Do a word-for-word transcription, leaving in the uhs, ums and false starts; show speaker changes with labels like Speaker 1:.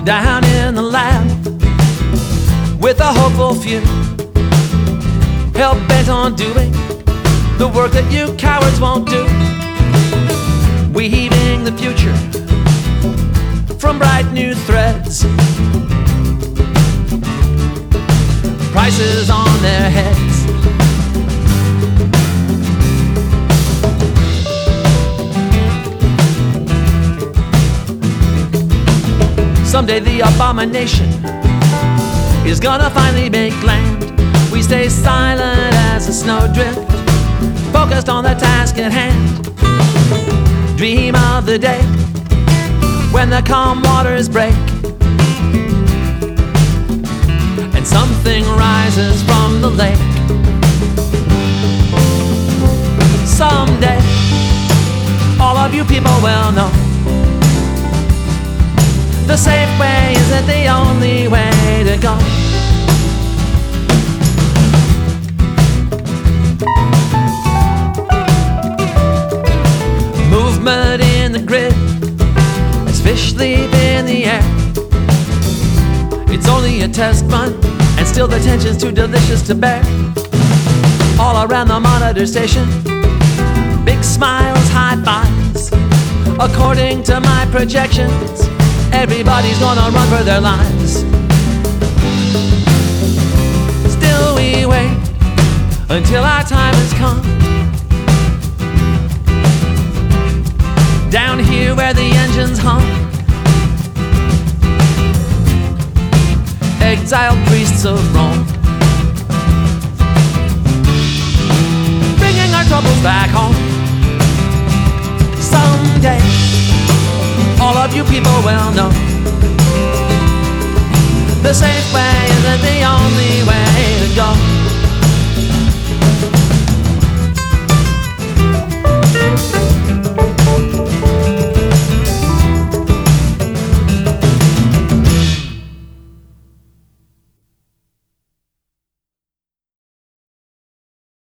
Speaker 1: down in the lab with a hopeful few, hell-bent on doing the work that you cowards won't do, weaving the future from bright new threads, prices on their heads. Someday the abomination is gonna finally make land. We stay silent as a snowdrift, focused on the task at hand. Dream of the day when the calm waters break and something rises from the lake. Someday, all of you people will know the safe way isn't the only way to go. Movement in the grid as fish leap in the air. It's only a test run, and still the tension's too delicious to bear. All around the monitor station, big smiles, high fives. According to my projections, everybody's gonna run for their lives. Still we wait until our time has come. Down here where the engines hum, exiled priests of Rome, bringing our troubles back home. Someday, all of you people will know